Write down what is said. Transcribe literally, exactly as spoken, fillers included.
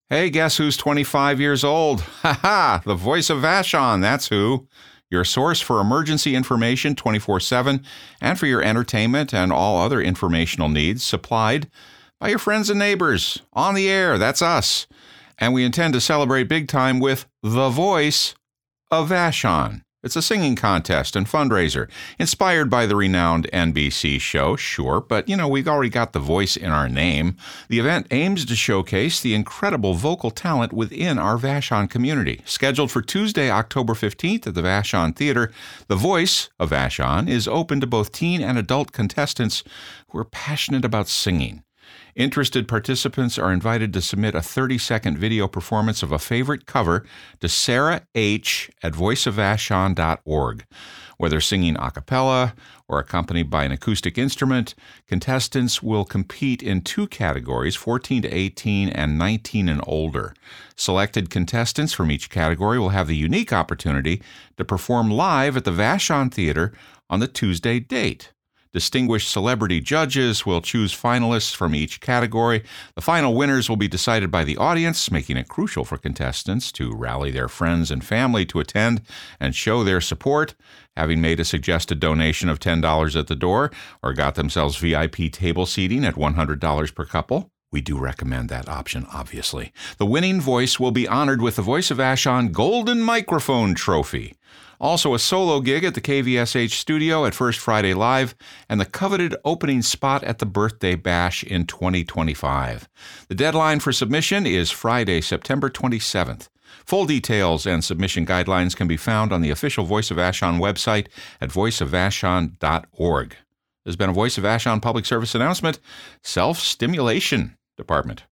Hey, guess who's twenty-five years old? Ha ha! The voice of Vashon, that's who. Your source for emergency information twenty-four seven and for your entertainment and all other informational needs supplied by your friends and neighbors. On the air, that's us. And we intend to celebrate big time with The Voice of Vashon. It's a singing contest and fundraiser inspired by the renowned N B C show, sure, but, you know, we've already got the voice in our name. The event aims to showcase the incredible vocal talent within our Vashon community. Scheduled for Tuesday, October fifteenth at the Vashon Theater, The Voice of Vashon is open to both teen and adult contestants who are passionate about singing. Interested participants are invited to submit a thirty-second video performance of a favorite cover to Sarah H. at voice of vashon dot org. Whether singing a cappella or accompanied by an acoustic instrument, contestants will compete in two categories, fourteen to eighteen and nineteen and older. Selected contestants from each category will have the unique opportunity to perform live at the Vashon Theater on the Tuesday date. Distinguished celebrity judges will choose finalists from each category. The final winners will be decided by the audience, making it crucial for contestants to rally their friends and family to attend and show their support, having made a suggested donation of ten dollars at the door or got themselves V I P table seating at one hundred dollars per couple. We do recommend that option, obviously. The winning voice will be honored with the Voice of Vashon Golden Microphone Trophy. Also a solo gig at the K V S H studio at First Friday Live, and the coveted opening spot at the Birthday Bash in twenty twenty-five. The deadline for submission is Friday, September twenty-seventh. Full details and submission guidelines can be found on the official Voice of Vashon website at voice of vashon dot org. There's been a Voice of Vashon public service announcement, Self-Stimulation Department.